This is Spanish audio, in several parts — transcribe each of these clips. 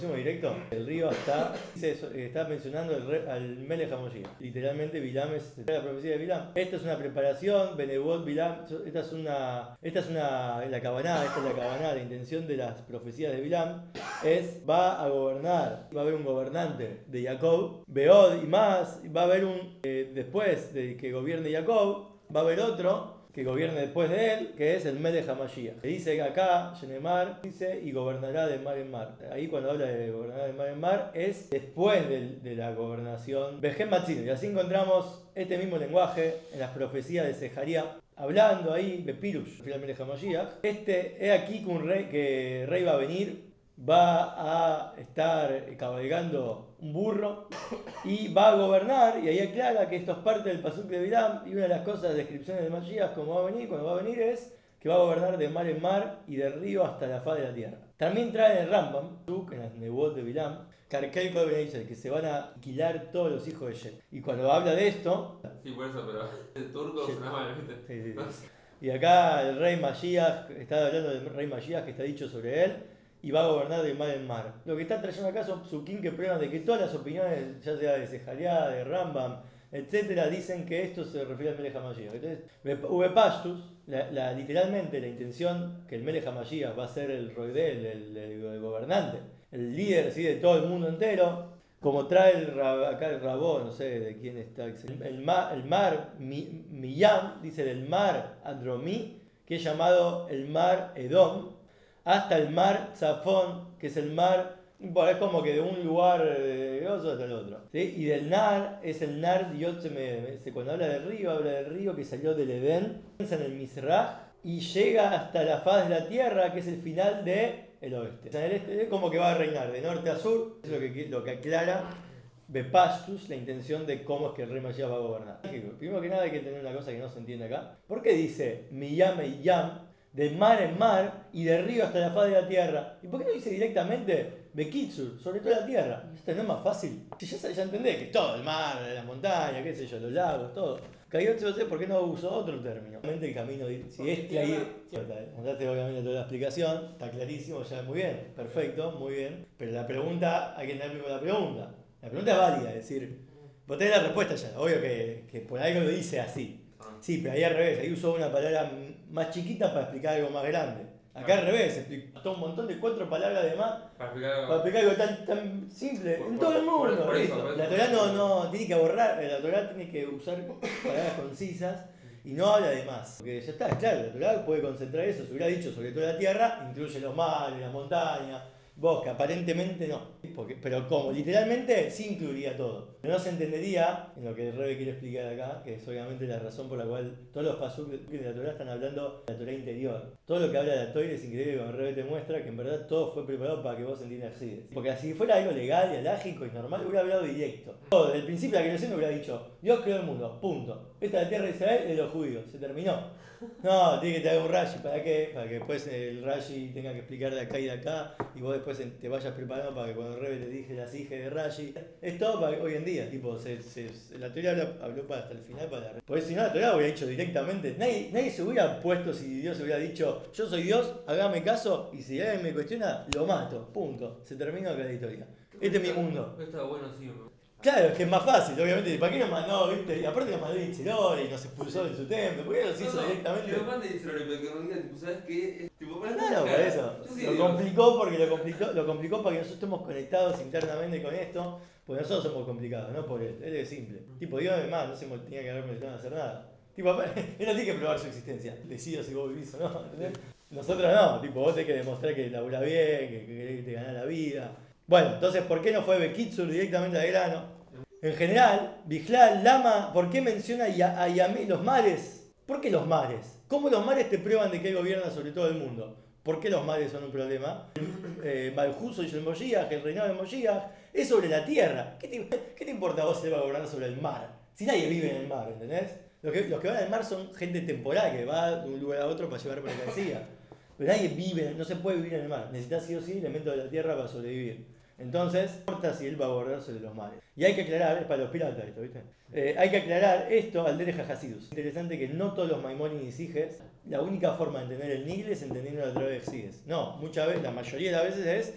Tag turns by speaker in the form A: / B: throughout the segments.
A: Directo, el río está mencionando al Melech HaMashiach. Literalmente, Bilam es la profecía de Bilam. Esta es una preparación, Benevot Bilam, esta es la Kavaná, la intención de las profecías de Bilam va a gobernar, va a haber un gobernante de Jacob, Beod y más, va a haber después de que gobierne Jacob, va a haber otro que gobierne después de él, que es el Melech HaMashiach. Se dice acá, Shenemar, dice, y gobernará de mar en mar. Ahí cuando habla de gobernar de mar en mar, es después de la gobernación. Behem Matzino. Y así encontramos este mismo lenguaje en las profecías de Sejaría, hablando ahí de Pirush, el Melech HaMashiach. He aquí que rey va a venir, va a estar cabalgando un burro y va a gobernar, y ahí aclara que esto es parte del Pasuk de Bilam, y una de las cosas, descripciones de Mashiach, cuando va a venir es que va a gobernar de mar en mar y de río hasta la faz de la tierra. También trae en el Rambam, en las Nebuot de Bilam, que se van a alquilar todos los hijos de Shet. Y cuando habla de esto...
B: Sí, por eso, pero el turco suena mal, ¿viste?
A: Sí. Y acá el rey Mashiach, está hablando del rey Mashiach que está dicho sobre él, y va a gobernar de mar en mar. Lo que está trayendo acá son psukim que prueban de que todas las opiniones, ya sea de Sejariá, de Rambam, etcétera, dicen que esto se refiere al Melech HaMashiach. Entonces, Ubepashtus, literalmente la intención que el Melech HaMashiach va a ser el roidel, el gobernante, el líder, ¿sí?, de todo el mundo entero, como trae acá el Rabó, no sé de quién está. El mar Miyam, dice del mar Andromí, que es llamado el mar Edom, hasta el mar Zafón, que es el mar, bueno, es como que de un lugar hasta el otro. ¿Sí? Y del Nar, es el Nar Diotzeme. Cuando habla habla del río que salió del Edén, piensa en el Mizrah, y llega hasta la faz de la tierra, que es el final del oeste. O sea, el este es como que va a reinar de norte a sur, es lo que aclara Bepastus, la intención de cómo es que el rey Mashiach va a gobernar. Primero que nada hay que tener una cosa que no se entiende acá. ¿Por qué dice Miyam y Yam, de mar en mar y de río hasta la faz de la tierra? ¿Y por qué no dice directamente Bekitsur, sobre toda la tierra? Esto no es más fácil. Si ya entendés que todo, el mar, las montañas, qué sé yo, los lagos, todo. Cayó, no sé por qué no usó otro término. Obviamente el camino, si es que ahí, mandaste obviamente toda la explicación, está clarísimo, ya muy bien, perfecto, muy bien. Pero la pregunta, hay que tener primero la pregunta. La pregunta es válida, es decir, vos tenés la respuesta ya, obvio que por algo lo dice así. Sí, pero ahí al revés, ahí usó una palabra más chiquita para explicar algo más grande. Acá al revés, explicó un montón de 4 palabras de más para explicar algo tan simple en todo el mundo.
B: Por
A: listo.
B: eso,
A: La Torah no tiene que borrar, la Torah tiene que usar palabras concisas y no habla de más. Porque ya está, claro, la Torah puede concentrar eso, se hubiera dicho sobre toda la tierra, incluye los mares, las montañas, bosque, aparentemente no. Pero como, literalmente sí incluiría todo. Pero no se entendería en lo que el Rebe quiere explicar acá, que es obviamente la razón por la cual todos los pasuk de la Torah están hablando de la Torah interior. Todo lo que habla de la Torah es increíble, como el Rebe te muestra que en verdad todo fue preparado para que vos entiendas Exíes. Porque si fuera algo legal y alágico y normal, hubiera hablado directo. Todo, desde el principio de la creación hubiera dicho, Dios creó el mundo, punto. Esta es la tierra de Israel y de los judíos, se terminó. No, tiene que tener un Rashi, ¿para qué? Para que después el Rashi tenga que explicar de acá y de acá y vos después te vayas preparando para que cuando el Rebe te dije las hijas de Rashi. Es todo para hoy en día, tipo, la teoría habló para hasta el final para... Porque si no, la teoría hubiera dicho directamente, nadie se hubiera puesto si Dios hubiera dicho, yo soy Dios, hágame caso y si alguien me cuestiona, lo mato, punto. Se terminó acá la historia. Este es mi mundo.
B: Está bueno, sí.
A: Claro, es que es más fácil, obviamente. ¿Para qué nos mandó, viste? Y aparte nos mandó Itzerore y nos expulsó de su templo. ¿Por qué no se hizo directamente?
B: Que no mande Itzerore, pero que nos diga, tipo, ¿sabes qué? Tipo, para
A: Claro, por eso. Lo complicó porque lo complicó para que nosotros estemos conectados internamente con esto. Porque nosotros somos complicados, no por él. Él es simple. Tipo, Dios además no se tenía que haber molestado en hacer nada. Tipo, él no tiene que probar su existencia. Decido si vos vivís o no, ¿entendés? Nosotros no, tipo, vos tenés que demostrar que laburás bien, que te ganás la vida. Bueno, entonces, ¿por qué no fue Bekitsur directamente al grano? En general, Bijlal, Lama, ¿por qué menciona a Yamé los mares? ¿Por qué los mares? ¿Cómo los mares te prueban de que él gobierna sobre todo el mundo? ¿Por qué los mares son un problema? Maljuso y el Moshiach, el reinado de Moshiach, es sobre la tierra. ¿Qué te importa a vos si él va a gobernar sobre el mar? Si nadie vive en el mar, ¿entendés? Los que van al mar son gente temporal que va de un lugar a otro para llevar mercancía. Pero nadie vive, no se puede vivir en el mar. Necesitas sí o sí elementos de la tierra para sobrevivir. Entonces, no importa si él va a gobernar sobre los mares. Y hay que aclarar, es para los piratas esto, ¿viste? Hay que aclarar esto al Derech HaHasidus. Es interesante que no todos los Maimónides y Sijes, la única forma de entender el Nigel es entendiendo a través de Siges. No, muchas veces, la mayoría de las veces es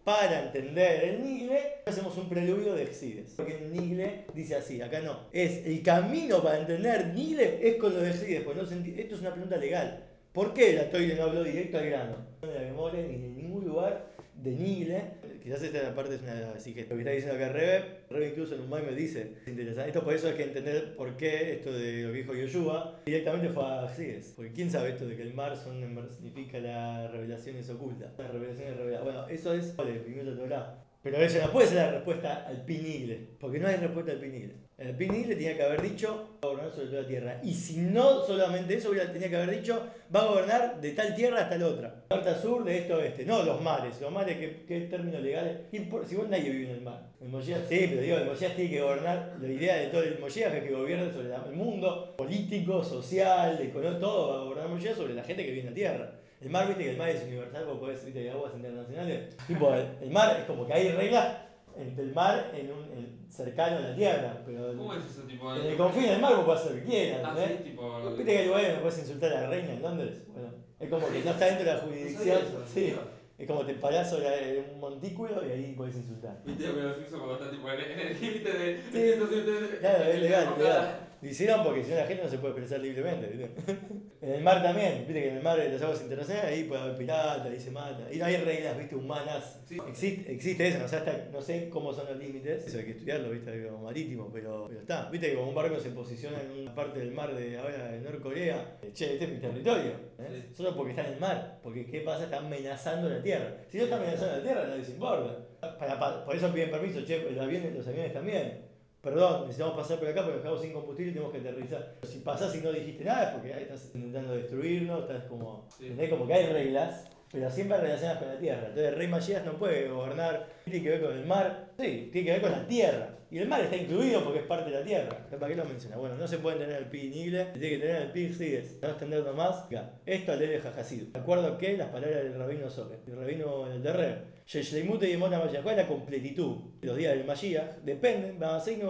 A: para entender el Nigle, hacemos un preludio de Excides. Porque el Nigle dice así, acá no. Es el camino para entender Nigle es con lo de Excides, porque esto es una pregunta legal. ¿Por qué la Toire no habló directo al grano? No de la memoria ni en ningún lugar de Nigle. Quizás esta parte es una así que lo que está diciendo acá Rebe incluso en un meme dice, es interesante. Esto por eso hay que entender por qué esto de lo que dijo Yoshua directamente fue a Excides. Porque quién sabe esto de que el mar significa las revelaciones ocultas. Las revelaciones reveladas. Bueno, eso es el primer Torah. Pero eso no puede ser la respuesta al Pinigle, porque no hay respuesta al Pinigle. El Pinigle tenía que haber dicho, va a gobernar sobre toda la tierra. Y si no solamente eso, tenía que haber dicho, va a gobernar de tal tierra hasta la otra. Norte a sur, de este a oeste. No los mares. Los mares, ¿qué términos legales? Si vos nadie vive en el mar. El Moshiach, sí, pero digo, el Moshiach tiene que gobernar. La idea de todo el Moshiach es que gobierne sobre el mundo político, social, económico, todo va a gobernar el Moshiach sobre la gente que vive en la tierra. El mar, viste que el mar es universal, vos podés, viste que hay aguas internacionales. Tipo, el mar es como que hay reglas entre el mar cercano a la tierra. Pero
B: ¿Cómo es eso? Tipo,
A: en el confín del mar vos podés hacer lo que quieras.
B: ah, sí, tipo.
A: Viste que hay lugares donde podés insultar a la reina en Londres. Bueno, es como que no está dentro de la jurisdicción. Sí. Es como te parás sobre un montículo y ahí podés insultar.
B: Viste, pero los cuando están tipo en el límite de.
A: Sí, claro, es legal, es legal. Lo hicieron porque si no la gente no se puede expresar libremente, ¿viste? En el mar también, viste que en el mar de las aguas internacionales ahí puede haber piratas, ahí se mata. Y no hay reglas, viste, humanas.
B: Sí.
A: Existe eso, no sé cómo son los límites. Eso hay que estudiarlo, viste, como marítimo, pero está. Viste que como un barco se posiciona en una parte del mar de ahora de Norcorea, che, este es mi territorio. Sí. Solo porque está en el mar. Porque ¿qué pasa? Está amenazando la tierra. Si no está amenazando la tierra, nadie se importa. Por eso piden permiso, che, los aviones también. Perdón, necesitamos pasar por acá porque nos quedamos sin combustible y tenemos que aterrizar. Si pasás y no dijiste nada es porque ahí estás intentando destruirnos, estás como. Sí. Como que hay reglas, pero siempre relacionadas con la tierra. Entonces el rey Mashiach no puede gobernar, tiene que ver con el mar, sí, tiene que ver con la tierra. Y el mar está incluido porque es parte de la tierra. ¿Para qué lo menciona? Bueno, no se puede tener el pi nigle, se tiene que tener el pi sigues. No extenderlo más. Esto al de Jajasidu. ¿De acuerdo a qué? Las palabras del rabino Sobre. El rabino en el de Reb. Yeshleimut y Yemot HaMashiach. ¿Cuál es la completitud? Los días del Mashiach dependen,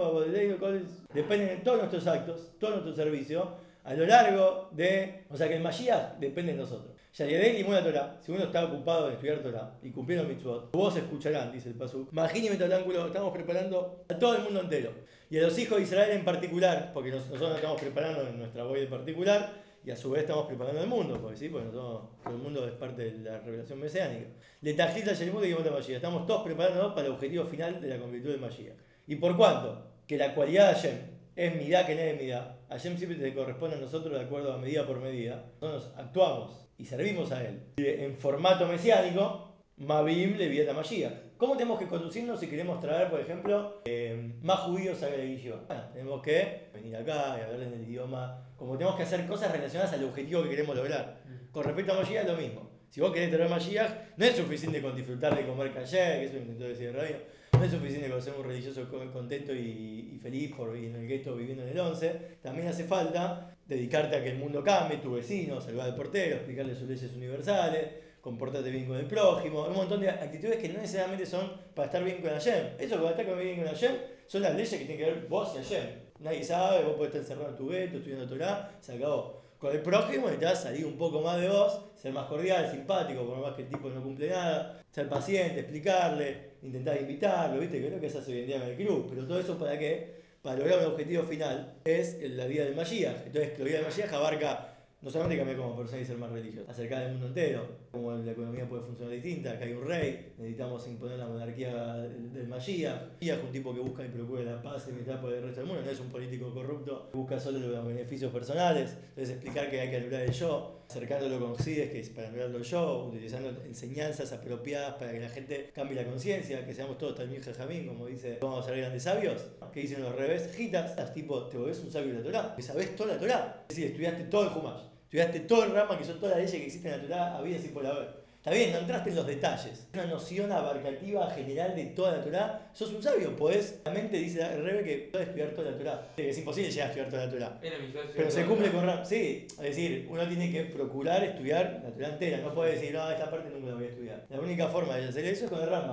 A: dependen de todos nuestros actos, todo nuestro servicio, a lo largo de. O sea que el Mashiach depende de nosotros. Yayedei limón la Torah. Si uno está ocupado en estudiar Torah y cumplir los mitzvot, vos escucharán, dice el Pasuk. Magini Metalángulo, estamos preparando a todo el mundo entero. Y a los hijos de Israel en particular, porque nosotros nos estamos preparando en nuestra voz en particular, y a su vez estamos preparando al mundo, porque sí, porque nosotros, todo el mundo es parte de la revelación mesiánica. Le tajita Yayemut y Yemot Mashiach. Estamos todos preparándonos para el objetivo final de la completud de Mashiach. ¿Y por cuánto? Que la cualidad de Hashem es midá que no es midá. Hashem siempre te corresponde a nosotros de acuerdo a medida por medida. Nosotros actuamos y servimos a él. En formato mesiánico, Mavim Leviat Mashiach. ¿Cómo tenemos que conducirnos si queremos traer, por ejemplo, más judíos a la Yeshiva? Bueno, tenemos que venir acá y hablar en el idioma. Como tenemos que hacer cosas relacionadas al objetivo que queremos lograr. Con respecto a Mashiach, lo mismo. Si vos querés traer Mashiach, no es suficiente con disfrutar de comer cayer, que eso intentó decir el rabino. No es suficiente con ser un religioso contento y feliz por ir en el gueto viviendo en el 11. También hace falta dedicarte a que el mundo cambie, tu vecino, salvar al portero, explicarle sus leyes universales, comportarte bien con el prójimo. Un montón de actitudes que no necesariamente son para estar bien con Hashem. Eso para estar bien con Hashem son las leyes que tienen que ver vos y Hashem. Nadie sabe, vos podés estar encerrado en tu gueto, estudiando Torah, se acabó. Con el prójimo necesitas salir un poco más de vos, ser más cordial, simpático, por más que el tipo no cumple nada, ser paciente, explicarle, intentar invitarlo, ¿viste? Que es lo que se hace hoy en día en el club. Pero todo eso ¿para qué? Para lograr un objetivo final es la vida del Mashiach. Entonces la vida del Mashiach abarca no solamente cambiar como persona y ser más religioso, acercar al mundo entero, cómo la economía puede funcionar distinta, que hay un rey, necesitamos imponer la monarquía del Mashiach. Mashiach es un tipo que busca y procura la paz y mitad por el resto del mundo, no es un político corrupto que busca solo los beneficios personales. Entonces explicar que hay que anular el yo, acercándolo con Gides, que es para anularlo yo, utilizando enseñanzas apropiadas para que la gente cambie la conciencia, que seamos todos Talmid Jajamín, como dice, vamos a ser grandes sabios, que dicen los revés, Gitas, tipo, te volvés un sabio de la Torah, que sabés toda la Torah, es decir, estudiaste todo el Humash. Estudiaste todo el Rama, que son todas las leyes que existen en la Torah, habidas y por haber. Está bien, no entraste en los detalles. Una noción abarcativa general de toda la Torah. Sos un sabio, podés. La mente dice el Rebe que podés estudiar toda la Torah. Es imposible llegar a estudiar toda la Torah. Pero se cumple con Rama. Sí, es decir, uno tiene que procurar estudiar la Torah entera. No puede decir, no, esta parte nunca la voy a estudiar. La única forma de hacer eso es con el Rama.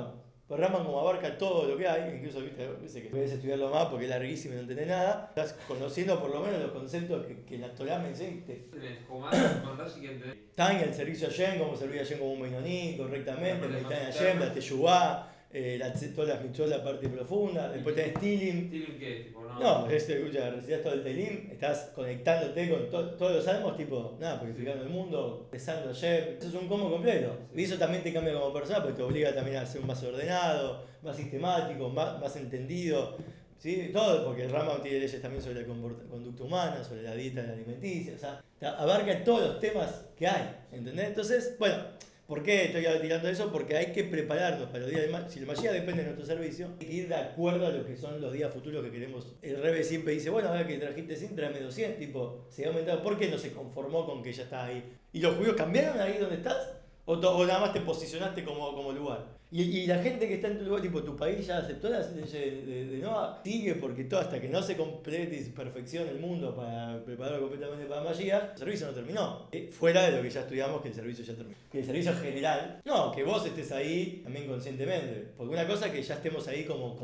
A: Pues Rambam como abarca todo lo que hay, incluso viste que puedes estudiarlo más porque es larguísimo y no entendés nada, estás conociendo por lo menos los conceptos que la Torah me enseña.
B: Tenés comandos con Rashi que entendés.
A: Tan el servicio a Shem, cómo servir a Shem como un Meinoní, correctamente,
B: La parte
A: meditar en
B: más
A: Shem, la
B: interna.
A: Teshuvah, todas las mitzvot, la parte profunda, después tenés Tilim.
B: ¿Tilim qué? Tipo,
A: No, escucha, recitas todo el Telim, estás conectándote con todos los salmos, tipo, nada, purificando el mundo, rezando a Shem. Eso es un combo completo.
B: Sí.
A: Y eso también te cambia como persona, porque te obliga también a ser más ordenado, más sistemático, más entendido. ¿Sí? Todo, porque el Rambam tiene leyes también sobre la conducta humana, sobre la dieta alimenticia, o sea, abarca todos los temas que hay, ¿entendés? Entonces, bueno, ¿por qué estoy tirando eso? Porque hay que prepararnos para los días de Mashiach. Si el Mashiach depende de nuestro servicio, hay que ir de acuerdo a lo que son los días futuros que queremos. El Rebe siempre dice, bueno, ahora que trajiste 100, tráeme 200, tipo, se ha aumentado. ¿Por qué no se conformó con que ya está ahí? ¿Y los judíos cambiaron ahí donde estás? ¿O nada más te posicionaste como lugar? Y la gente que está en tu lugar, tipo, tu país ya aceptó las leyes de Noah, sigue porque todo hasta que no se complete y se perfeccione el mundo para prepararlo completamente para Mashiach, el servicio no terminó. Fuera de lo que ya estudiamos, que el servicio ya terminó. Que el servicio general, no, que vos estés ahí también conscientemente. Porque una cosa es que ya estemos ahí como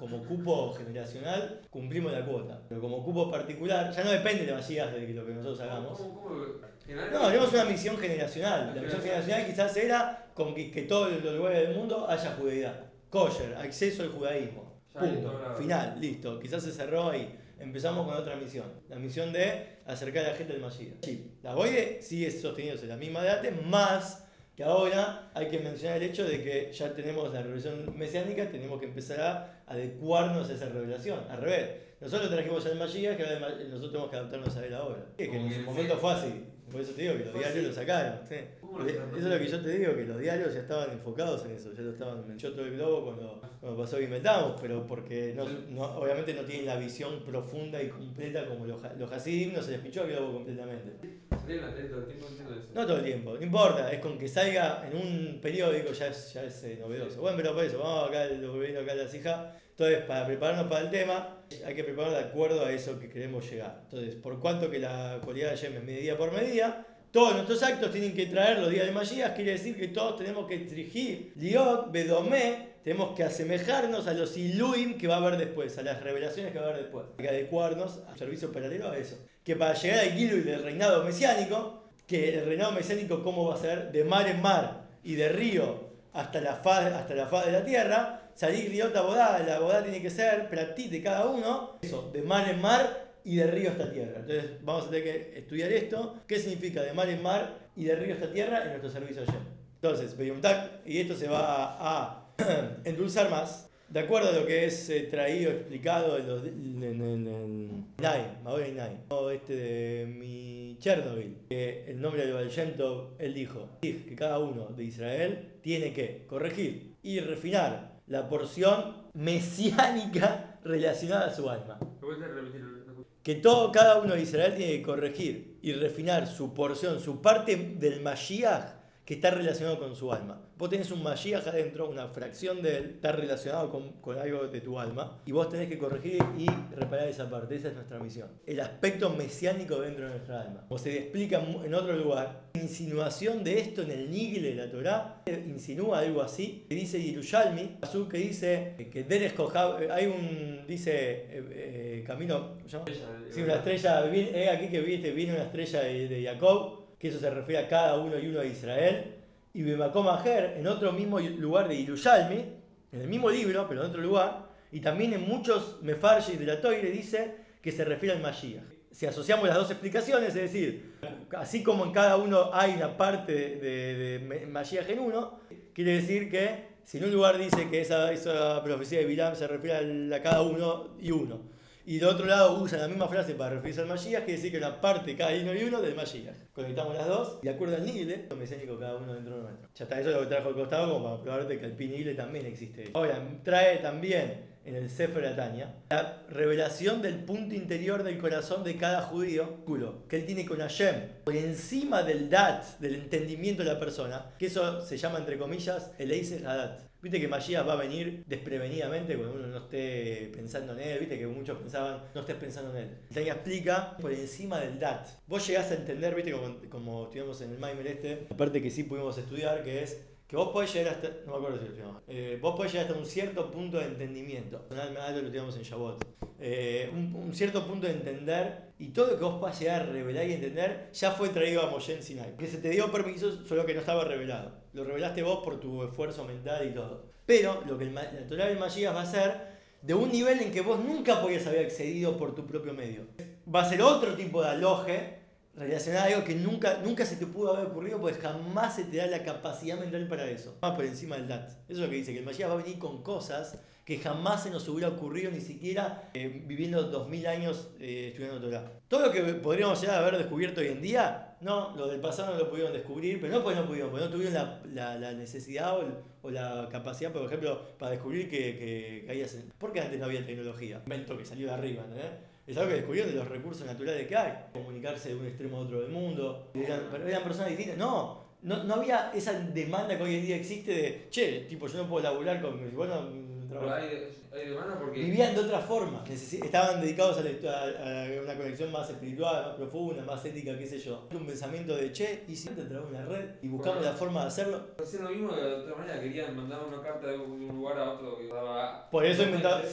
A: cupo generacional, cumplimos la cuota. Pero como cupo particular, ya no depende de Mashiach de lo que nosotros hagamos.
B: ¿Cómo?
A: No, tenemos una misión generacional. La misión generacional quizás era que todos los lugares del mundo haya judaidad. Kosher, acceso al judaísmo. Punto. Final, listo. Quizás se cerró ahí. Empezamos con otra misión. La misión de acercar a la gente al Mashiach. Sí, la Boide sigue sosteniéndose la misma de antes, más que ahora hay que mencionar el hecho de que ya tenemos la revelación mesiánica, tenemos que empezar a adecuarnos a esa revelación. Al revés, nosotros trajimos ya el Mashiach, que ahora nosotros tenemos que adaptarnos a él ahora. Es que en su momento fue así. Por eso te digo que los diarios lo sacaron. ¿Sí? Eso es lo que yo te digo, que los diarios ya estaban enfocados en eso, ya lo estaban. Yo todo el globo cuando pasó que inventamos, pero porque obviamente no tienen la visión profunda y completa como los Hasidim, no se les pichó el globo completamente.
B: Salía en la tele todo el tiempo, entiendo eso.
A: No todo el tiempo, no importa, es con que salga en un periódico ya es novedoso. Bueno, pero por eso, vamos acá, volviendo acá a las hijas. Entonces, para prepararnos para el tema, hay que prepararnos de acuerdo a eso que queremos llegar. Entonces, por cuanto que la cualidad de Yem es medida por medida, todos nuestros actos tienen que traer los días de Mashiach, quiere decir que todos tenemos que trigir, liot, bedomé, tenemos que asemejarnos a los iluim que va a haber después, a las revelaciones que va a haber después. Hay que adecuarnos al servicio paralelo a eso. Que para llegar al Gilui del reinado mesiánico, que el reinado mesiánico cómo va a ser, de mar en mar y de río hasta la faz de la tierra, salir de otra boda, la boda tiene que ser pratit de cada uno, eso, de mar en mar y de río hasta tierra. Entonces vamos a tener que estudiar esto, qué significa de mar en mar y de río hasta tierra en nuestro servicio ayer. Entonces, y esto se va a endulzar más, de acuerdo a lo que es traído, explicado en Maori Nai, de mi Chernobyl, que el nombre del Baal Shem Tov, él dijo que cada uno de Israel tiene que corregir y refinar la porción mesiánica relacionada a su alma. Que cada uno de Israel tiene que corregir y refinar su porción, su parte del Mashiach que está relacionado con su alma. Vos tenés un Mashiach adentro, una fracción de él, está relacionado con algo de tu alma, y vos tenés que corregir y reparar esa parte. Esa es nuestra misión. El aspecto mesiánico dentro de nuestra alma. Como se explica en otro lugar, la insinuación de esto en el Nigle de la Torá, insinúa algo así, que dice Yerushalmi, que dice que Derech Kohab, hay un, dice, camino, ¿cómo se llama? Sí, una estrella, aquí que viene una estrella de Jacob, que eso se refiere a cada uno y uno de Israel, y Bemakom Ajer, en otro mismo lugar de Yerushalmi, en el mismo libro, pero en otro lugar, y también en muchos mefarshis de la Toire dice que se refiere al Mashiach. Si asociamos las dos explicaciones, es decir, así como en cada uno hay una parte de Mashiach en uno, quiere decir que si en un lugar dice que esa profecía de Bilam se refiere a cada uno y uno, y de otro lado usan la misma frase para referirse al Mashiach, quiere decir que una parte cada uno y uno del Mashiach. Conectamos las dos y de acuerdo al Nigle, lo mesiánico cada uno dentro de nuestro. Ya está, eso es lo que trajo al costado como para probarte que el Pi Nigle también existe. Ahora, trae también en el Sefer Atanya la revelación del punto interior del corazón de cada judío, que él tiene con Hashem, por encima del dat, del entendimiento de la persona, que eso se llama entre comillas el Eiser Hadat. Viste que Mashiach va a venir desprevenidamente cuando uno no esté pensando en él, viste que muchos pensaban, no estés pensando en él. El explica por encima del dat. Vos llegás a entender, viste, como estudiamos en el Maimer la parte que sí pudimos estudiar, que es que vos podés llegar hasta, no me acuerdo si lo llamaba, vos podés llegar hasta un cierto punto de entendimiento. Algo lo tenemos en Shabbat. Un cierto punto de entender, y todo lo que vos puedas llegar a revelar y entender ya fue traído a Moshe en Sinai. Que se te dio permiso, solo que no estaba revelado. Lo revelaste vos por tu esfuerzo mental y todo. Pero lo que la Torah del Mashiach va a ser de un nivel en que vos nunca podías haber accedido por tu propio medio. Va a ser otro tipo de aloje relacionado a algo que nunca se te pudo haber ocurrido porque jamás se te da la capacidad mental para eso. Más por encima del DAT. Eso es lo que dice, que el Mashiach va a venir con cosas que jamás se nos hubiera ocurrido ni siquiera viviendo 2000 años estudiando Torah. Todo lo que podríamos llegar a haber descubierto hoy en día, no, lo del pasado no lo pudieron descubrir, pero no porque no pudieron, porque no tuvieron la necesidad o la capacidad, por ejemplo, para descubrir que había... ¿Por qué antes no había tecnología? Invento que salió de arriba, ¿no? Es algo que descubrieron de los recursos naturales que hay. Comunicarse de un extremo a otro del mundo. Eran personas distintas. No había esa demanda que hoy en día existe de, che, tipo, yo no puedo laburar con mis
B: Pero hay demanda porque.
A: Vivían de otra forma, estaban dedicados a una conexión más espiritual, más profunda, más ética, qué sé yo. Un pensamiento de, che, y si te traemos una red y buscamos la forma de hacerlo.
B: Hacían lo mismo, de otra manera querían mandar una carta de un lugar a otro que daba.
A: Por eso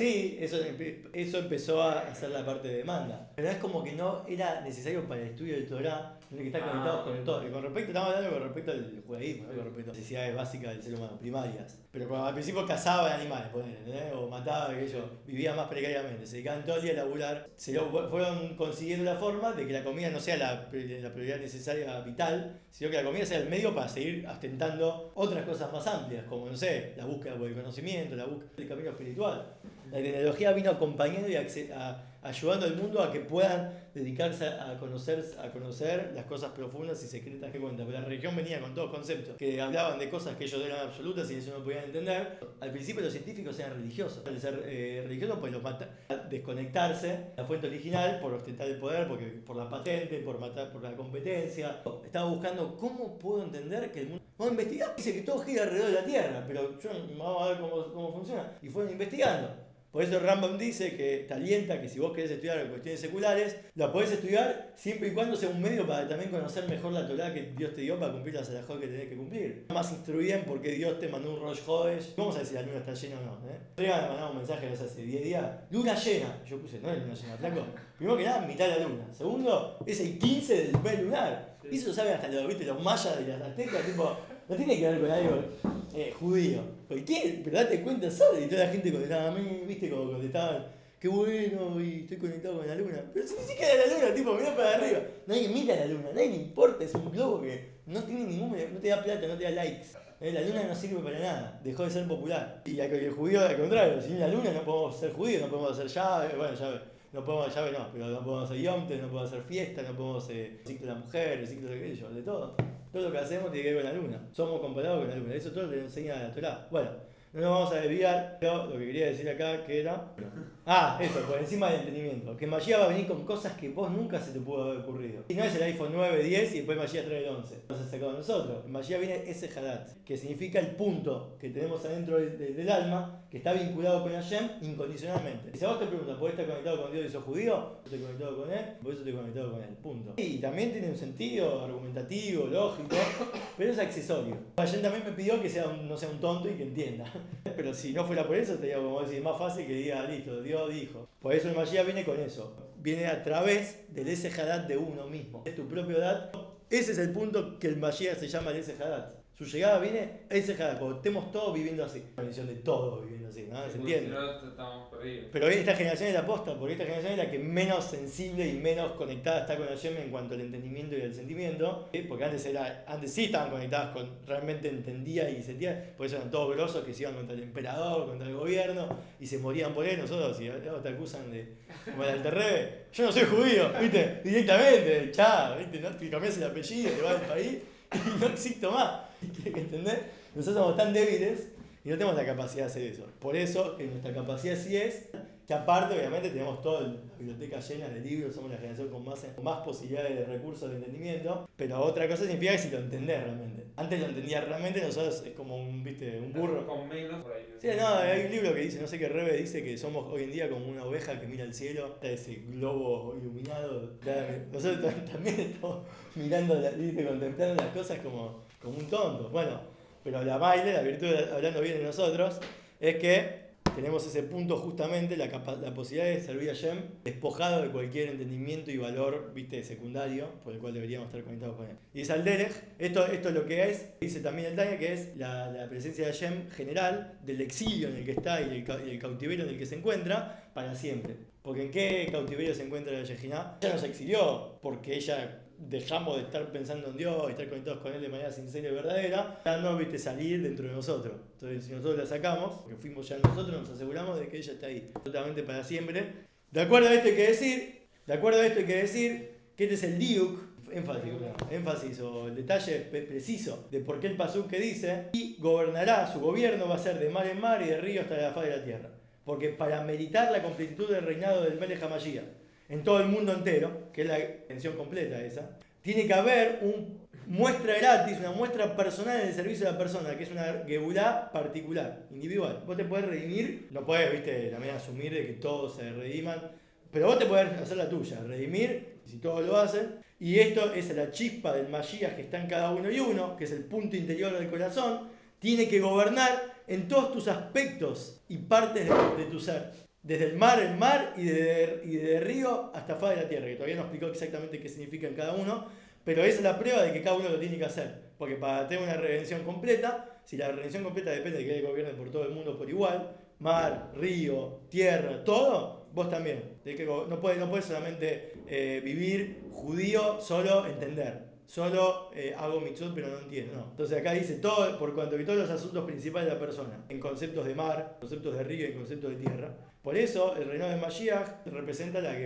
A: eso empezó a hacer la parte de demanda. Pero es como que no era necesario para el estudio del Torah, tiene que estar conectados con el todo. Y estamos hablando con respecto al judaísmo, ¿no? Con respecto a las necesidades básicas del ser humano, primarias. Pero cuando al principio cazaban animales, ponele, o mataban, aquello, vivían más precariamente, se dedicaban todo el día a laburar, fueron consiguiendo la forma de que la comida no sea la prioridad necesaria vital, sino que la comida sea el medio para seguir ostentando otras cosas más amplias, como, no sé, la búsqueda por el conocimiento, la búsqueda del camino espiritual. La tecnología vino acompañando y ayudando al mundo a que puedan dedicarse a conocer las cosas profundas y secretas que cuentan. Pero la religión venía con todos conceptos que hablaban de cosas que ellos eran absolutas y eso no podían entender. Al principio los científicos eran religiosos. Al ser religiosos, pues los mata a desconectarse de la fuente original por ostentar el poder, por la patente, por la competencia. Estaba buscando cómo puedo entender que el mundo... Vamos a investigar. Dice que todo gira alrededor de la Tierra, pero vamos a ver cómo funciona. Y fueron investigando. Por eso Rambam dice que te alienta que si vos querés estudiar cuestiones seculares, la podés estudiar siempre y cuando sea un medio para también conocer mejor la Torah que Dios te dio para cumplir las alajot que tenés que cumplir. Más instruida en por qué Dios te mandó un Rosh Hodesh. Vamos a ver si la luna está llena o no. Me mandaron un mensaje hace 10 días. Luna llena. Yo puse, no es luna llena, flaco. Primero que nada, mitad de la luna. Segundo, es el 15 del mes lunar. Sí. Y eso lo saben hasta los mayas y las aztecas, tipo, no tiene que ver con algo judío. Cualquier, pero date cuenta solo. Y toda la gente contestaba a mí, viste, como contestaban, qué bueno, y estoy conectado con la luna. Pero si ni siquiera la luna, tipo, mirá para arriba. Nadie mira la luna, nadie le importa, es un globo que no tiene no te da plata, no te da likes. La luna no sirve para nada, dejó de ser popular. Y el judío al contrario, sin la luna no podemos ser judíos, no podemos hacer llave, bueno, llave no, pero no podemos hacer yomtes, no podemos hacer fiestas, no podemos hacer el ciclo de la mujer, el ciclo de aquello, de todo. Todo lo que hacemos tiene que ver con la luna. Somos comparados con la luna. Eso todo lo que nos enseña la Torah. Bueno, no nos vamos a desviar, pero lo que quería decir acá que era... eso, por encima del entendimiento. Que Mashiach va a venir con cosas que vos nunca se te pudo haber ocurrido. Y no es el iPhone 9, 10 y después Mashiach trae el 11. Nos ha sacado nosotros. Mashiach viene ese Hadat, que significa el punto que tenemos adentro del alma, que está vinculado con Hashem incondicionalmente. Y si a vos te preguntan, ¿podés estar conectado con Dios y sos judío? Yo estoy conectado con Él, por eso estoy conectado con Él. Punto. Y también tiene un sentido argumentativo, lógico, pero es accesorio. Hashem también me pidió que no sea un tonto y que entienda. Pero si no fuera por eso, te digo, como decir, más fácil que diga, listo, Dios dijo. Por eso el Mashiach viene con eso. Viene a través del ese Hadat de uno mismo. Es tu propio Hadat. Ese es el punto que el Mashiach se llama el ese Hadat. Su llegada viene ese Hadat, cuando estemos todos viviendo así. La bendición de todos viviendo así, ¿no? ¿Se entiende?
B: Si no, estamos perdidos.
A: Pero esta generación es la posta, porque esta generación es la que menos sensible y menos conectada está con Hashem en cuanto al entendimiento y al sentimiento. Porque antes sí estaban conectadas realmente entendían y sentían, por eso eran todos grosos que se iban contra el emperador, contra el gobierno, y se morían por él. Nosotros, si te acusan de, como el Alterrebe, yo no soy judío, ¿viste? Directamente, ¿viste? ¿No? Te cambias el apellido, te vas del país y no existo más. ¿Tienes que entender? Nosotros somos tan débiles y no tenemos la capacidad de hacer eso. Por eso, nuestra capacidad sí es que aparte, obviamente, tenemos toda la biblioteca llena de libros, somos la generación con más posibilidades de recursos de entendimiento, pero otra cosa significa que si lo entendés realmente. Antes lo entendía realmente, nosotros es como un burro.
B: Con menos por ahí.
A: Sí, no, hay un libro que dice, no sé qué Rebe dice que somos hoy en día como una oveja que mira al cielo, está ese globo iluminado. Nosotros también estamos mirando, contemplando las cosas como un tonto. Bueno, Pero la maile, la virtud de hablando bien de nosotros, es que tenemos ese punto justamente, la posibilidad de servir a Shem despojado de cualquier entendimiento y valor, viste, secundario, por el cual deberíamos estar conectados con él. Y es al Derech, esto es lo que es, dice también el Tanya, que es la presencia de Shem general, del exilio en el que está y el cautiverio en el que se encuentra, para siempre. Porque ¿en qué cautiverio se encuentra la Shejinah? Ella nos exilió, porque ella dejamos de estar pensando en Dios y estar conectados con Él de manera sincera y verdadera, ya no viste salir dentro de nosotros. Entonces, si nosotros la sacamos, porque fuimos ya nosotros, nos aseguramos de que ella está ahí, absolutamente para siempre. De acuerdo a esto hay que decir que este es el diuk, énfasis o el detalle preciso de por qué el pasuk que dice, y gobernará, su gobierno va a ser de mar en mar y de río hasta la faz de la tierra. Porque para meritar la completitud del reinado del Melech HaMashiach en todo el mundo entero, que es la extensión completa esa, tiene que haber una muestra gratis, una muestra personal en el servicio de la persona, que es una gebulá particular, individual. Vos te podés redimir, no podés, viste, también asumir de que todos se rediman, pero vos te podés hacer la tuya, redimir, si todos lo hacen, y esto es la chispa del Mashiach que está en cada uno y uno, que es el punto interior del corazón, tiene que gobernar en todos tus aspectos y partes de tu ser. Desde el mar y de río hasta faz de la tierra, que todavía no explicó exactamente qué significa en cada uno, pero esa es la prueba de que cada uno lo tiene que hacer. Porque para tener una redención completa, si la redención completa depende de que Él gobierne por todo el mundo por igual, mar, río, tierra, todo, vos también. No puedes solamente vivir judío, solo entender. Solo hago mitzvot pero no entiendo. No. Entonces acá dice todo, por cuanto que todos los asuntos principales de la persona, en conceptos de mar, conceptos de río y en conceptos de tierra. Por eso el reinado de Mashiach representa la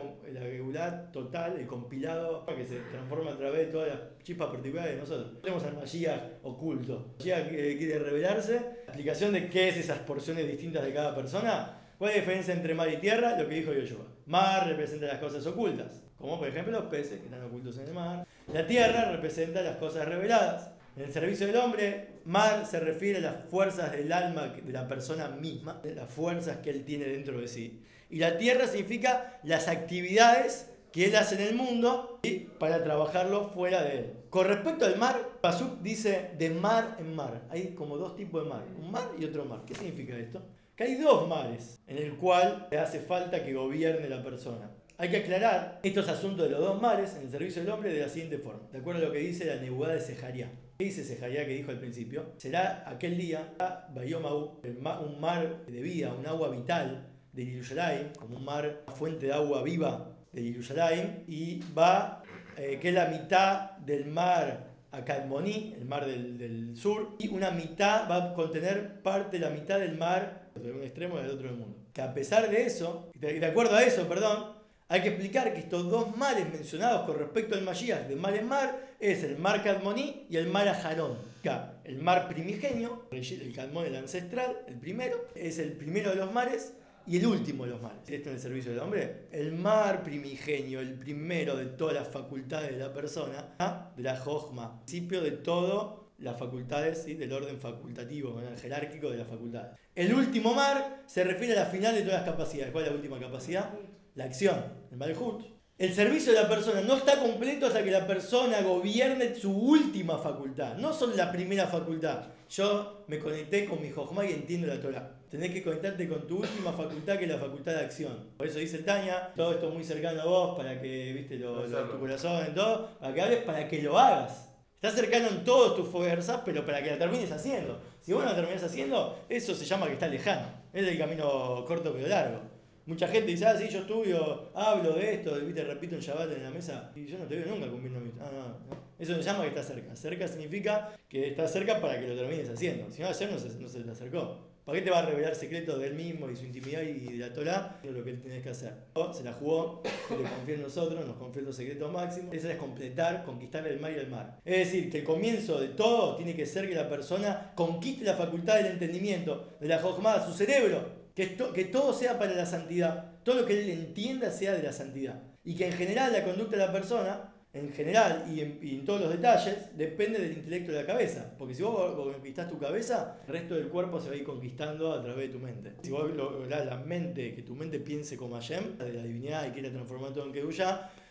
A: Geulá total, el compilado que se transforma a través de todas las chispas particulares de nosotros. Tenemos al Mashiach oculto. Mashiach quiere revelarse. La explicación de qué es esas porciones distintas de cada persona. ¿Cuál es la diferencia entre mar y tierra? Lo que dijo Yoshua. Mar representa las cosas ocultas, como por ejemplo los peces que están ocultos en el mar. La tierra representa las cosas reveladas. En el servicio del hombre, mar se refiere a las fuerzas del alma de la persona misma, de las fuerzas que él tiene dentro de sí. Y la tierra significa las actividades que él hace en el mundo para trabajarlo fuera de él. Con respecto al mar, Pasuk dice de mar en mar. Hay como dos tipos de mar, un mar y otro mar. ¿Qué significa esto? Que hay dos mares en el cual le hace falta que gobierne la persona. Hay que aclarar estos asuntos de los dos mares en el servicio del hombre de la siguiente forma, de acuerdo a lo que dice la Nebudá de Sejaría. ¿Qué dice Sejaría que dijo al principio? Será aquel día, Bayomaú, un mar de vida, un agua vital de Yerushalayim, como un mar, una fuente de agua viva de Yerushalayim, y va, que es la mitad del mar Akadmoní, el mar del sur, y una mitad va a contener parte de la mitad del mar de un extremo y del otro del mundo. Que a pesar de eso, de acuerdo a eso, hay que explicar que estos dos mares mencionados con respecto al Mashiach de mar en mar es el mar Kadmoní y el mar Ajarón. El mar primigenio, el Kadmón, el ancestral, el primero, es el primero de los mares y el último de los mares. Esto en el servicio del hombre. El mar primigenio, el primero de todas las facultades de la persona, de la Jochma, principio de todo las facultades, ¿sí? Del orden facultativo, el jerárquico de las facultades. El último mar se refiere a la final de todas las capacidades. ¿Cuál es la última capacidad? La acción, el Malhut. El servicio de la persona no está completo hasta que la persona gobierne su última facultad, no solo la primera facultad. Yo me conecté con mi Jochma y entiendo la Torah. Tenés que conectarte con tu última facultad, que es la facultad de acción. Por eso dice el Tanya, todo esto muy cercano a vos, para que, viste, lo de tu corazón, en todo, para que hables, para que lo hagas. Está cercano en todas tus fuerzas, pero para que la termines haciendo. Si vos no la terminás haciendo, eso se llama que está lejano. Es el camino corto pero largo. Mucha gente dice, sí, yo estudio, hablo de esto, ¿viste? Repito en Shabbat en la mesa, y yo no te veo nunca cumpliendo mi... no. Eso se llama que está cerca. Cerca significa que está cerca para que lo termines haciendo. Si no, ayer no se te acercó. ¿Para qué te va a revelar secretos de él mismo y su intimidad y de la Torah? Eso es lo que él tenés que hacer. Se la jugó, le confió en nosotros, nos confió en los secretos máximos. Eso es completar, conquistar el mar y el mar. Es decir, que el comienzo de todo tiene que ser que la persona conquiste la facultad del entendimiento, de la Jochma, su cerebro. Que todo sea para la santidad. Todo lo que él entienda sea de la santidad. Y que en general la conducta de la persona, en general y en todos los detalles, depende del intelecto de la cabeza. Porque si vos conquistás tu cabeza, el resto del cuerpo se va a ir conquistando a través de tu mente. Si vos lográs la mente, que tu mente piense como Hashem, de la divinidad y quiera transformar todo en Kedushá,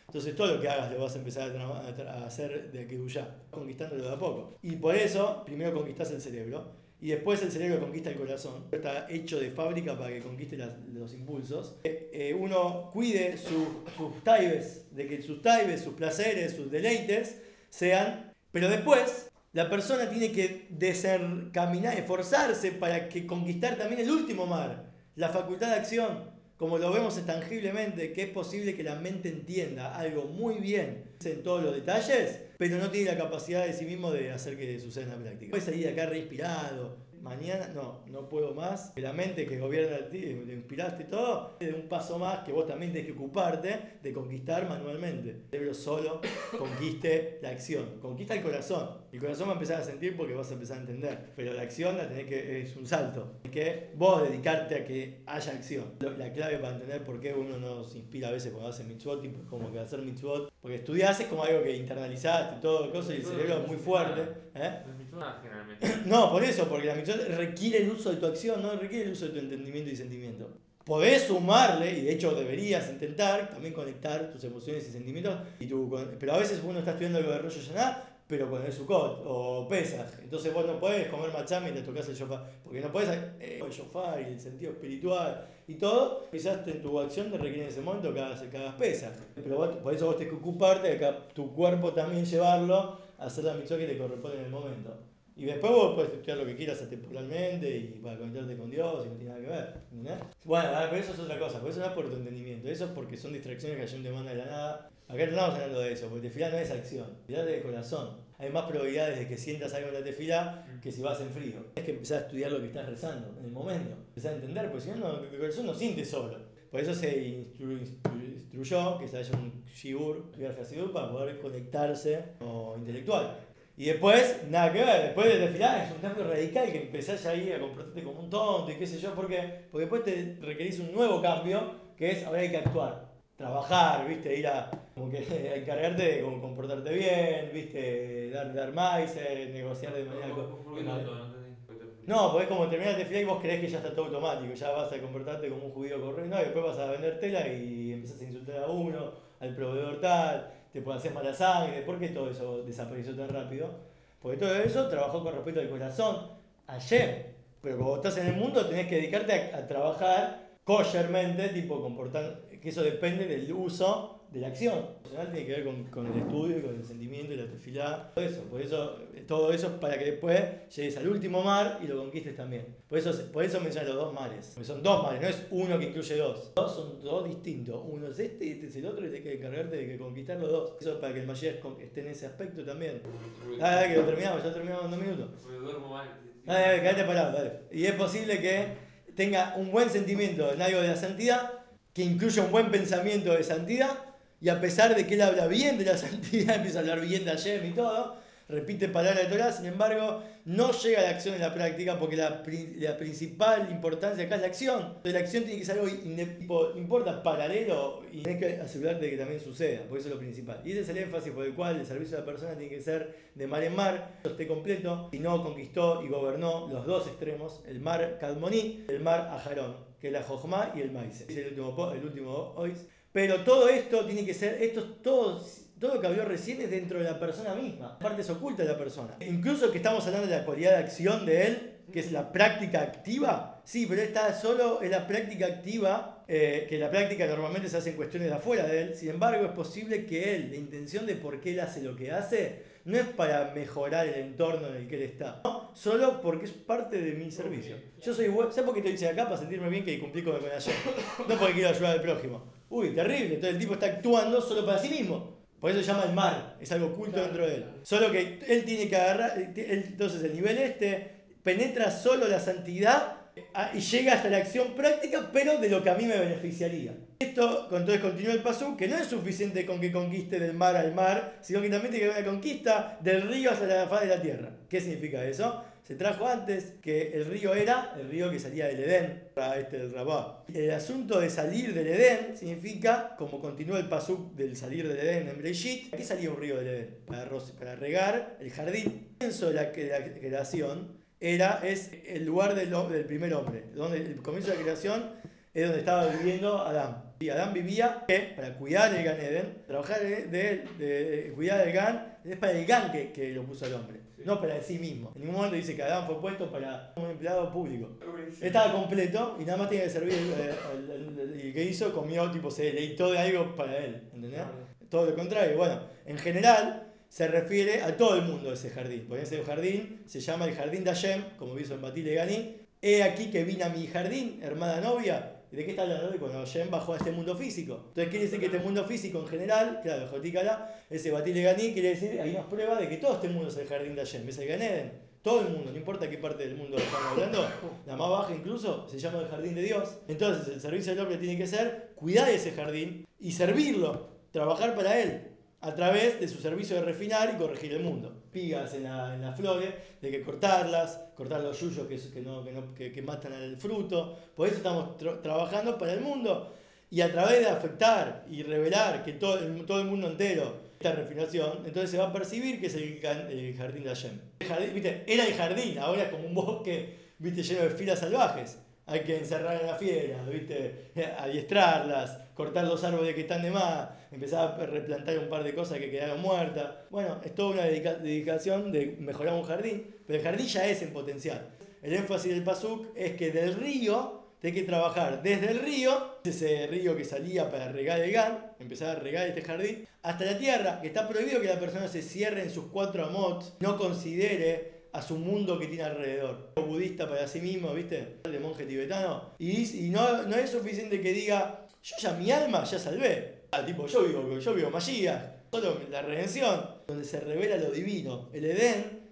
A: Entonces todo lo que hagas lo vas a empezar a hacer de Kedusha, conquistándolo de a poco. Y por eso, primero conquistás el cerebro, y después el cerebro conquista el corazón. Está hecho de fábrica para que conquiste los impulsos. Uno cuide sus taibes, de que sus taibes, sus placeres, sus deleites sean... Pero después, la persona tiene que caminar, esforzarse para que conquistar también el último mar, la facultad de acción. Como lo vemos tangiblemente, que es posible que la mente entienda algo muy bien en todos los detalles, pero no tiene la capacidad de sí mismo de hacer que suceda en la práctica. Puedes salir de acá re inspirado, mañana no puedo más. La mente que gobierna el ti, te inspiraste y todo, de un paso más que vos también tenés que ocuparte de conquistar manualmente. El cerebro solo conquiste la acción, conquista el corazón. El corazón va a empezar a sentir porque vas a empezar a entender, pero la acción la tenés que, es un salto. Tenés que vos dedicarte a que haya acción. La clave para entender por qué uno nos inspira a veces cuando hace mitzvot, tipo, como que hacer mitzvot, porque estudiás es como algo que internalizaste y todo, cosas, y el cerebro es muy fuerte. No, por eso, porque la mitzvot requiere el uso de tu acción, no requiere el uso de tu entendimiento y sentimiento. Podés sumarle, y de hecho deberías intentar también conectar tus emociones y sentimientos, pero a veces uno está estudiando algo de Rosh Hashanah, pero con el Sukkot o Pesach. Entonces vos no podés comer machá mientras tocas el shofar, porque no podés el shofar y el sentido espiritual y todo, quizás en tu acción te requiere en ese momento que hagas Pesach. Pero por eso vos tenés que ocuparte de que tu cuerpo también llevarlo a hacer la mitzvah que te corresponde en el momento. Y después vos podés estudiar lo que quieras atemporalmente y para conectarte con Dios y no tiene nada que ver. ¿Entendés? Bueno, pero eso es otra cosa, porque eso no es por tu entendimiento, eso es porque son distracciones que Hashem te manda de la nada. Acá no estamos hablando de eso, porque tefilá no es acción, tefilá es de corazón. Hay más probabilidades de que sientas algo en la tefilá que si vas en frío. Es que empezar a estudiar lo que estás rezando en el momento, empezar a entender, porque si no, el corazón no siente solo. Por eso se instruyó que se haya un shibur, estudiar Hasidut, para poder conectarse o intelectual. Y después, nada que ver, después de desfilar es un cambio radical que empezás ahí a comportarte como un tonto y qué sé yo, ¿por qué? Porque después te requerís un nuevo cambio, que es ahora hay que actuar, trabajar, ¿viste? Ir a, como que, a encargarte de como comportarte bien, ¿viste? Dar más, negociar de manera...
B: ¿Por qué no entendí?
A: No, porque es como terminar de desfilar y vos creés que ya está todo automático, ya vas a comportarte como un judío correcto, no, y después vas a vender tela y empezás a insultar a uno, al proveedor tal, te puede hacer mala sangre. ¿Por qué todo eso desapareció tan rápido? Porque todo eso trabajó con respecto al corazón ayer. Pero como estás en el mundo tenés que dedicarte a trabajar koshermente, tipo comportar, que eso depende del uso de la acción. Tiene que ver con el estudio, con el sentimiento y la tefilá. Todo eso es para que después llegues al último mar y lo conquistes también. Por eso mencionan los dos mares. Porque son dos mares, no es uno que incluye dos. Dos son dos distintos. Uno es este y este es el otro y tienes que encargarte de conquistar los dos. Eso es para que el Mashiach esté en ese aspecto también. Que lo terminamos, ya terminamos en 2 minutos. Quédate parado, dale. Y es posible que tenga un buen sentimiento en algo de la santidad, que incluya un buen pensamiento de santidad, y a pesar de que él habla bien de la santidad, empieza a hablar bien de Hashem y todo, repite palabras de Torah, sin embargo, no llega a la acción en la práctica porque la principal importancia acá es la acción. Entonces, la acción tiene que ser algo, no importa, paralelo, y tienes que asegurarte de que también suceda, porque eso es lo principal. Y ese es el énfasis por el cual el servicio de la persona tiene que ser de mar en mar, esté completo, si no conquistó y gobernó los dos extremos, el mar Kadmoní, el mar Ajarón, que es la Jochma y el Maíz. Es el último Ois. Pero todo esto tiene que ser, todo lo que habló recién es dentro de la persona misma, partes ocultas de la persona. Incluso que estamos hablando de la cualidad de acción de él, que es la práctica activa, sí, pero está solo en la práctica activa, que la práctica normalmente se hace en cuestiones de afuera de él. Sin embargo, es posible que él, la intención de por qué él hace lo que hace, no es para mejorar el entorno en el que él está, no, solo porque es parte de mi servicio. Yo soy bueno, ¿sabes por qué te hice acá? Para sentirme bien que cumplí con ayer, no porque quiero ayudar al prójimo. Uy, terrible, entonces el tipo está actuando solo para sí mismo. Por eso se llama el mar, es algo oculto dentro de él. Solo que él tiene que agarrar, entonces el nivel penetra solo la santidad y llega hasta la acción práctica, pero de lo que a mí me beneficiaría. Esto, entonces continúa el pasú, que no es suficiente con que conquiste del mar al mar, sino que también tiene que haber una conquista del río hasta la faz de la tierra. ¿Qué significa eso? Se trajo antes que el río era el río que salía del Edén, el Rabá. El asunto de salir del Edén significa, como continúa el pasú del salir del Edén en Breishit, ¿a qué salía un río del Edén? Para regar el jardín. El comienzo de la creación es el lugar del primer hombre, donde el comienzo de la creación es donde estaba viviendo Adán. Y Adán vivía para cuidar el Gan Eden, trabajar de cuidar el Gan, es para el Gan que lo puso al hombre,
B: Sí.
A: no para sí mismo. En ningún momento dice que Adán fue puesto para un empleado público.
B: Buenísimo.
A: Estaba completo y nada más tenía que servir. Y que hizo, comió, tipo, se deleitó de algo para él, ¿entendés?
B: Claro.
A: Todo lo contrario. Bueno, en general se refiere a todo el mundo ese jardín. Porque ese jardín se llama el jardín de Hashem, como hizo en Batil Ganí. He aquí que vine a mi jardín, hermana novia. ¿De qué está hablando? De cuando Hashem bajó a este mundo físico. Entonces quiere decir que este mundo físico en general, claro, Jotícala, ese Batil Ganí, quiere decir, hay más prueba de que todo este mundo es el jardín de Hashem, es el Gan Eden. Todo el mundo, no importa qué parte del mundo estamos hablando, la más baja incluso, se llama el jardín de Dios. Entonces el servicio del hombre tiene que ser cuidar ese jardín y servirlo, trabajar para él, a través de su servicio de refinar y corregir el mundo. Pigas en las flores, de que cortarlas, cortar los yuyos que matan al fruto. Por eso estamos trabajando para el mundo. Y a través de afectar y revelar que todo el mundo entero esta refinación, entonces se va a percibir que es el jardín de Hashem. ¿Viste? Era el jardín, ahora es como un bosque, ¿viste? Lleno de filas salvajes. Hay que encerrar a las fieras, ¿viste? Adiestrarlas, cortar los árboles que están de más, empezar a replantar un par de cosas que quedaron muertas. Bueno, es toda una dedicación de mejorar un jardín, pero el jardín ya es en potencial. El énfasis del Pasuk es que del río hay que trabajar desde el río, ese río que salía para regar el Gan, empezar a regar este jardín, hasta la tierra, que está prohibido que la persona se cierre en sus 4 amots, no considere a su mundo que tiene alrededor. Budista para sí mismo, ¿viste? De monje tibetano. Y no es suficiente que diga, yo ya mi alma ya salvé. Tipo, yo vivo Mashiach. Solo la redención, donde se revela lo divino. El Edén,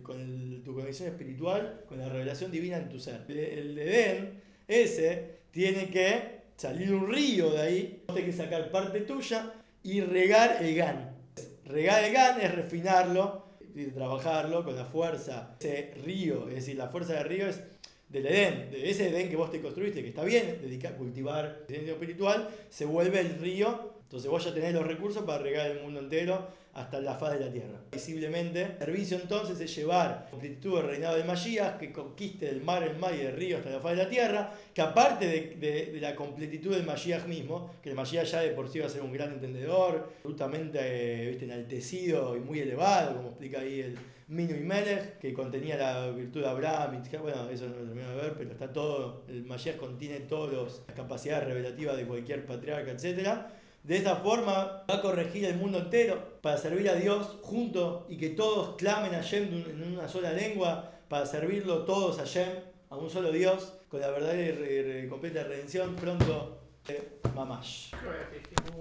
A: tu conexión espiritual con la revelación divina en tu ser. El Edén, ese, tiene que salir un río de ahí. Tienes que sacar parte tuya y regar el Gan. Regar el Gan es refinarlo y trabajarlo con la fuerza. Ese río, es decir, la fuerza del río es del Edén, de ese Edén que vos te construiste, que está bien, dedicar a cultivar el sentido espiritual, se vuelve el río. Entonces vos ya tenés los recursos para regar el mundo entero hasta la faz de la tierra. Visiblemente, el servicio entonces es llevar completitud del reinado de Mashiach, que conquiste el mar y el río hasta la faz de la tierra, que aparte de la completitud del Mashiach mismo, que el Mashiach ya de por sí va a ser un gran entendedor, absolutamente enaltecido y muy elevado, como explica ahí el Minu y Melech, que contenía la virtud de Abraham, y, bueno, eso no lo termino de ver, pero está todo, el Mashiach contiene todas las capacidades revelativas de cualquier patriarca, etc. De esta forma va a corregir el mundo entero para servir a Dios juntos y que todos clamen a Hashem en una sola lengua para servirlo todos a Hashem, a un solo Dios, con la verdadera y completa redención pronto. Mamash.